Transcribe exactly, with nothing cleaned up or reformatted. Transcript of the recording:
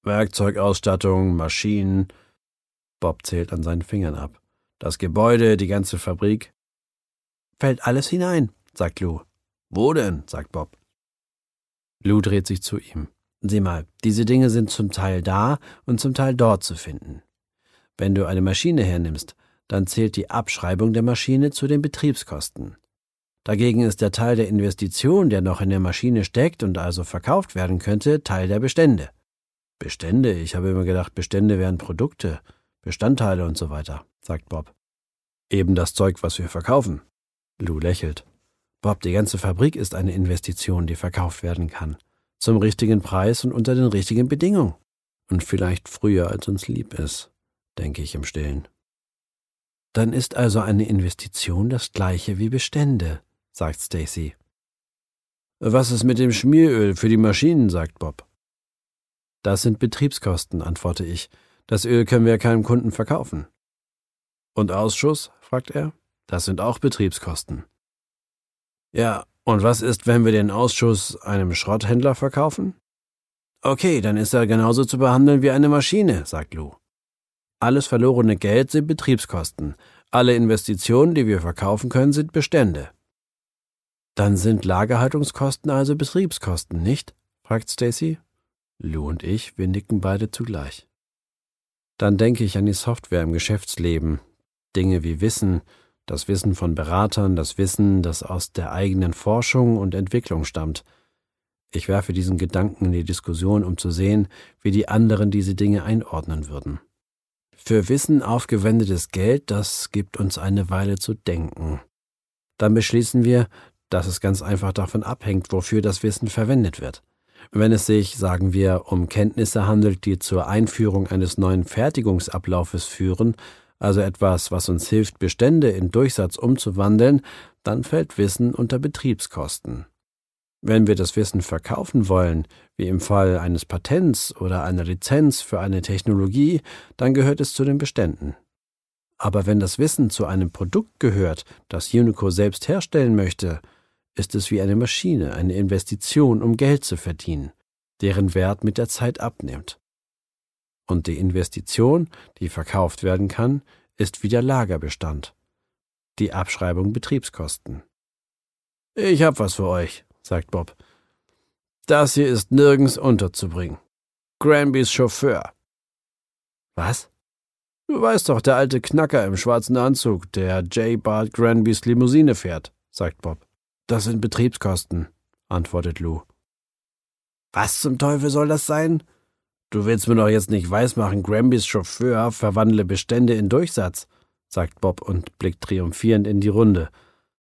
Werkzeugausstattung, Maschinen. Bob zählt an seinen Fingern ab. Das Gebäude, die ganze Fabrik. Fällt alles hinein, sagt Lou. Wo denn? Sagt Bob. Lou dreht sich zu ihm. Sieh mal, diese Dinge sind zum Teil da und zum Teil dort zu finden. Wenn du eine Maschine hernimmst, dann zählt die Abschreibung der Maschine zu den Betriebskosten. Dagegen ist der Teil der Investition, der noch in der Maschine steckt und also verkauft werden könnte, Teil der Bestände. Bestände? Ich habe immer gedacht, Bestände wären Produkte, Bestandteile und so weiter, sagt Bob. Eben das Zeug, was wir verkaufen. Lou lächelt. Bob, die ganze Fabrik ist eine Investition, die verkauft werden kann. Zum richtigen Preis und unter den richtigen Bedingungen. Und vielleicht früher, als uns lieb ist, denke ich im Stillen. Dann ist also eine Investition das gleiche wie Bestände, sagt Stacy. Was ist mit dem Schmieröl für die Maschinen, sagt Bob. Das sind Betriebskosten, antworte ich. Das Öl können wir keinem Kunden verkaufen. Und Ausschuss, fragt er. Das sind auch Betriebskosten. Ja, und was ist, wenn wir den Ausschuss einem Schrotthändler verkaufen? Okay, dann ist er genauso zu behandeln wie eine Maschine, sagt Lou. Alles verlorene Geld sind Betriebskosten. Alle Investitionen, die wir verkaufen können, sind Bestände. Dann sind Lagerhaltungskosten also Betriebskosten, nicht? Fragt Stacy. Lou und ich, wir nicken beide zugleich. Dann denke ich an die Software im Geschäftsleben. Dinge wie Wissen, das Wissen von Beratern, das Wissen, das aus der eigenen Forschung und Entwicklung stammt. Ich werfe diesen Gedanken in die Diskussion, um zu sehen, wie die anderen diese Dinge einordnen würden. Für Wissen aufgewendetes Geld, das gibt uns eine Weile zu denken. Dann beschließen wir, dass es ganz einfach davon abhängt, wofür das Wissen verwendet wird. Wenn es sich, sagen wir, um Kenntnisse handelt, die zur Einführung eines neuen Fertigungsablaufes führen, also etwas, was uns hilft, Bestände in Durchsatz umzuwandeln, dann fällt Wissen unter Betriebskosten. Wenn wir das Wissen verkaufen wollen, wie im Fall eines Patents oder einer Lizenz für eine Technologie, dann gehört es zu den Beständen. Aber wenn das Wissen zu einem Produkt gehört, das Unico selbst herstellen möchte, ist es wie eine Maschine, eine Investition, um Geld zu verdienen, deren Wert mit der Zeit abnimmt. Und die Investition, die verkauft werden kann, ist wie der Lagerbestand. Die Abschreibung Betriebskosten. »Ich hab was für euch«, sagt Bob. »Das hier ist nirgends unterzubringen. Granbys Chauffeur.« »Was?« »Du weißt doch, der alte Knacker im schwarzen Anzug, der J. Bart Granbys Limousine fährt«, sagt Bob. »Das sind Betriebskosten«, antwortet Lou. »Was zum Teufel soll das sein? Du willst mir doch jetzt nicht weismachen, Granbys Chauffeur verwandle Bestände in Durchsatz«, sagt Bob und blickt triumphierend in die Runde.